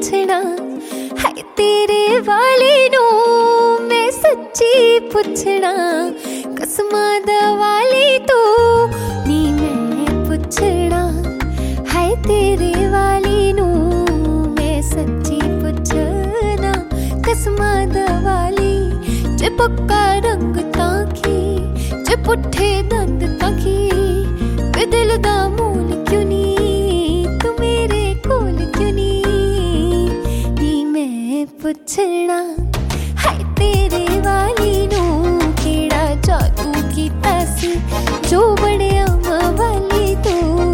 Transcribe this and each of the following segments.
पुछना है तेरे वाले नू मैं सच्ची पुछना कसमां दा वाली तू नी मैं पुछना है तेरे वाली नू मैं सच्ची पुछना कसमां दा वाली जे पक्का रंग ताकी जे पुठे दंद ताकी वे दिल दा मूल क्यों नी तू मेरे कोल क्यों नी मैं पुछना है तेरे वाली नू केड़ा जादू कीता सी जो बड़िया वाली तू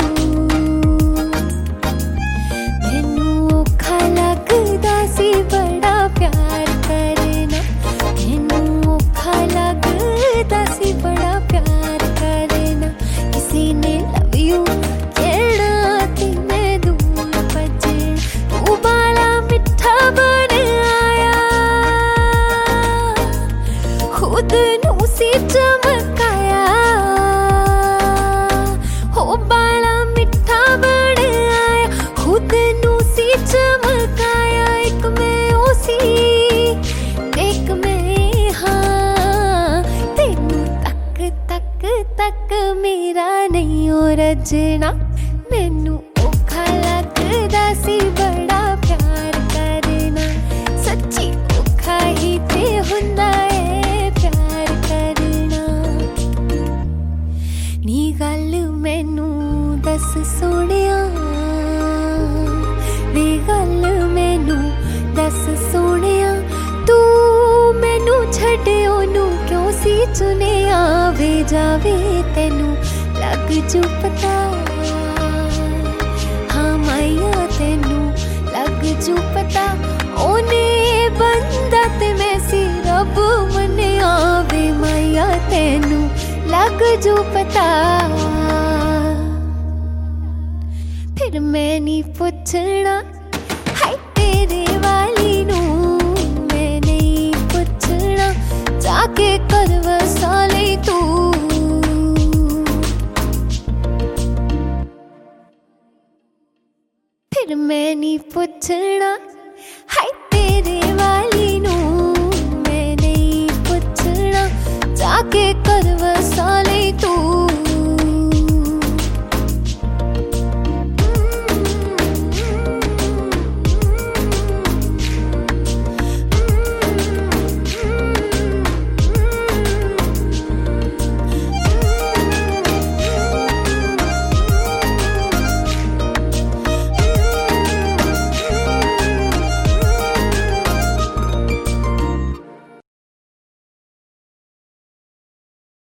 मैनू औखा लगदा सी बड़ा प्यार करना मैनू औखा लगदा सी बड़ा प्यार करना किसी ने लव यू कहना ते मैं दूर भजना तू बाला मिठा बन आया खुद नू सी चमकाया हो बाला मिठा बन आया खुद नू सी चमकाया एक मैं ओ सी एक मैं हाँ तेनू तक तक तक मेरा नहीं हो रजना मैनू औखा लगदा सी बड़ा प्यार करना सच्ची औखा ही ते हुंदा है प्यार करना नी गल मैनू दस सोहणिया नी गल मैनू दस सोहणिया तू मैनू छड्ड ओनू क्यों सी चुनिया वे जावे तेनू लग जू पता हाँ माया तेनू लग जू पता ओने बंदा ते मैं सी रब मनिया वे माया तेनू लग जू पता फिर मैं नी पुछना है तेरे वाली नू मैं नहीं पुछना जाके कर वसाले तू फिर मैं नहीं पुछना है तेरे वाली